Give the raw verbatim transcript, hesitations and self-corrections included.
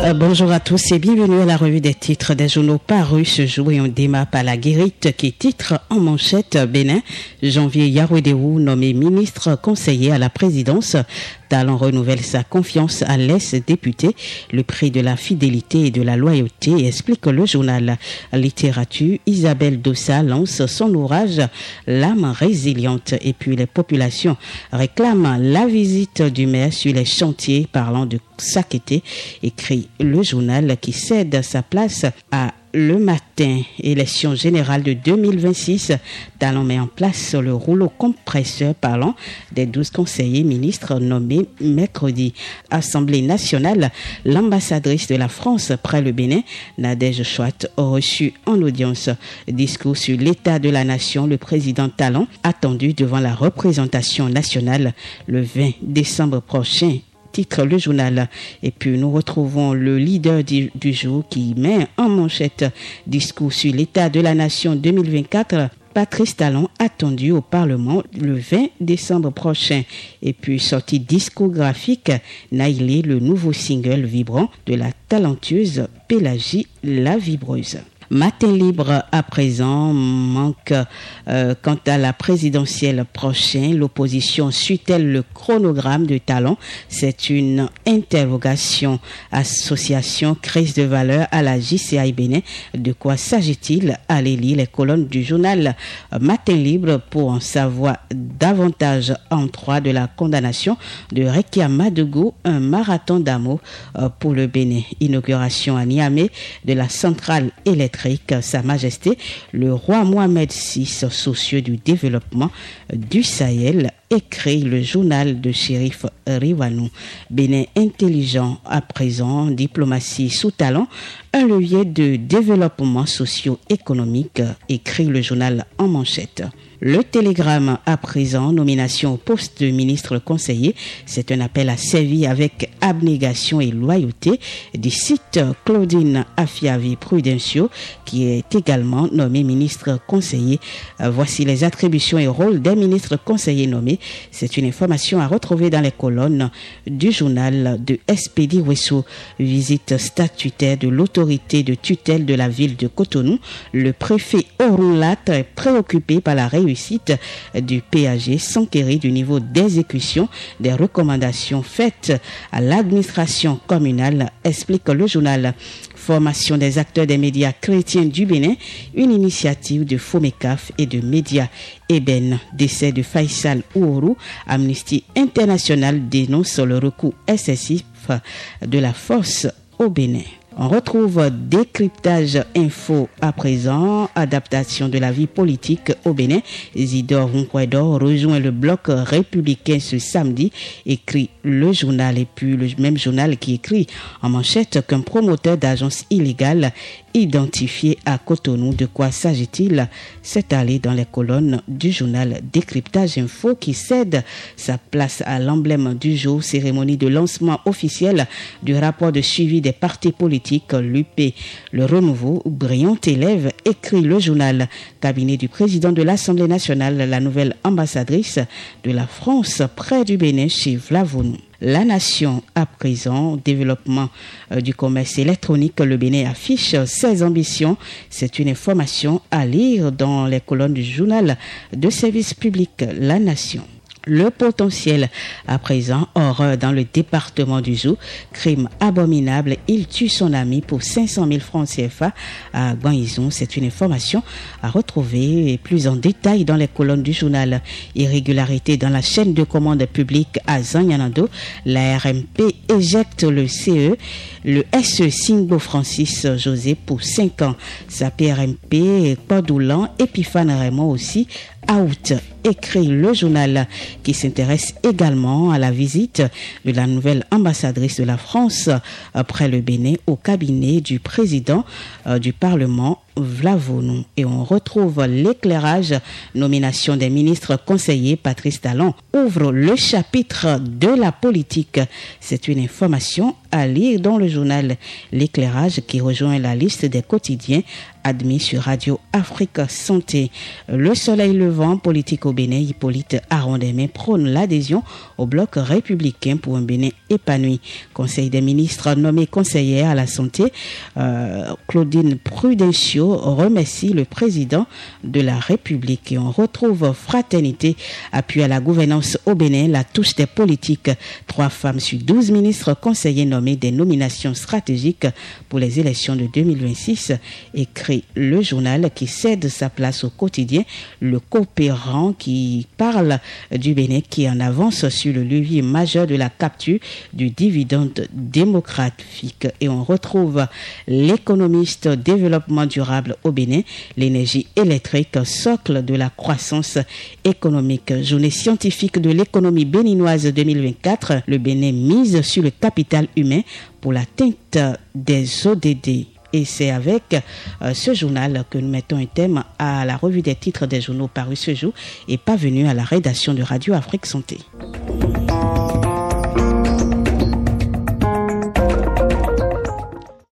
Euh, bonjour à tous et bienvenue à la revue des titres des journaux parus ce jour et on démarre par la Guérite qui titre en manchette Bénin. Janvier Yarouédéou nommé ministre conseiller à la présidence. Talon renouvelle sa confiance à l'ex-député. Le prix de la fidélité et de la loyauté, explique le journal Littérature. Isabelle Dossa lance son ouvrage L'âme résiliente. Et puis les populations réclament la visite du maire sur les chantiers parlant de Sakété, écrit le journal qui cède sa place à Le Matin. Élection générale de deux mille vingt-six, Talon met en place le rouleau compresseur parlant des douze conseillers ministres nommés mercredi. Assemblée nationale, l'ambassadrice de la France près le Bénin, Nadège Chouat, reçue en audience. Discours sur l'état de la nation, le président Talon attendu devant la représentation nationale le vingt décembre prochain. Titre le journal. Et puis nous retrouvons le leader du, du jour qui met en manchette discours sur l'état de la nation deux mille vingt-quatre. Patrice Talon attendu au Parlement le vingt décembre prochain. Et puis sortie discographique, Naïlé, le nouveau single vibrant de la talentueuse Pélagie la Vibreuse. Matin libre à présent, manque euh, quant à la présidentielle prochaine. L'opposition suit-elle le chronogramme de Talon? C'est une interrogation. Association crise de valeur à la J C I Bénin. De quoi s'agit-il? Allez lire les colonnes du journal Matin libre pour en savoir davantage en droit de la condamnation de Rekia Madougou, un marathon d'amour euh, pour le Bénin. Inauguration à Niamey de la centrale électrique. Sa Majesté, le roi Mohamed six, soucieux du développement du Sahel, écrit le journal de Chérif Riwanou. Bénin intelligent à présent, diplomatie sous talent, un levier de développement socio-économique, écrit le journal en manchette. Le télégramme à présent, nomination au poste de ministre conseiller, c'est un appel à servir avec abnégation et loyauté du site Claudine Afiavi Prudencio, qui est également nommé ministre conseiller. Voici les attributions et rôles des ministres conseillers nommés. C'est une information à retrouver dans les colonnes du journal de Espédi Wesso. Visite statutaire de l'autorité de tutelle de la ville de Cotonou. Le préfet Orunlat est préoccupé par la réussite du P A G s'enquérir du niveau d'exécution des recommandations faites à l'administration communale, explique le journal. Formation des acteurs des médias chrétiens du Bénin, une initiative de FOMECAF et de Média Eben. Décès de Faisal Ouourou, Amnesty International dénonce le recours excessif de la force au Bénin. On retrouve décryptage info à présent, adaptation de la vie politique au Bénin. Isidore Ronquedor rejoint le bloc républicain ce samedi, écrit le journal. Et puis le même journal qui écrit en manchette qu'un promoteur d'agence illégale identifié à Cotonou. De quoi s'agit-il? C'est allé dans les colonnes du journal Décryptage Info qui cède sa place à l'emblème du jour. Cérémonie de lancement officiel du rapport de suivi des partis politiques, l'U P. Le renouveau, brillant élève, écrit le journal. Cabinet du président de l'Assemblée nationale, la nouvelle ambassadrice de la France près du Bénin chez Vlavonou. La nation à présent, développement euh, du commerce électronique, le Bénin affiche ses ambitions. C'est une information à lire dans les colonnes du journal de service public La Nation. Le potentiel à présent, horreur dans le département du Zou, crime abominable, il tue son ami pour cinq cent mille francs C F A à Guanizon. C'est une information à retrouver plus en détail dans les colonnes du journal. Irrégularité dans la chaîne de commande publique à Zanyanando, la R M P éjecte le C E, le S E Singbo Francis José pour cinq ans. Sa P R M P, Podoulan, Epiphane Raymond aussi, out, écrit le journal qui s'intéresse également à la visite de la nouvelle ambassadrice de la France près le Bénin au cabinet du président euh, du Parlement Vlavonou. Et on retrouve l'éclairage, nomination des ministres conseillers. Patrice Talon ouvre le chapitre de la politique. C'est une information à lire dans le journal L'éclairage qui rejoint la liste des quotidiens admis sur Radio Afrique Santé. Le soleil levant, politique au Bénin, Hippolyte Arondemé prône l'adhésion au bloc républicain pour un Bénin épanoui. Conseil des ministres nommé conseillère à la santé, euh, Claudine Prudencio remercie le président de la République. Et on retrouve fraternité, appui à la gouvernance au Bénin, la touche des politiques. Trois femmes sur douze ministres conseillers nommés, des nominations stratégiques pour les élections de deux mille vingt-six, écrit le journal qui cède sa place au quotidien, le coopérant qui parle du Bénin qui en avance sur le levier majeur de la capture du dividende démocratique. Et on retrouve l'économiste développement durable au Bénin, l'énergie électrique, socle de la croissance économique. Journée scientifique de l'économie béninoise deux mille vingt-quatre, le Bénin mise sur le capital humain pour l'atteinte des O D D. Et c'est avec euh, ce journal que nous mettons un thème à la revue des titres des journaux parus ce jour et parvenus à la rédaction de Radio Afrique Santé.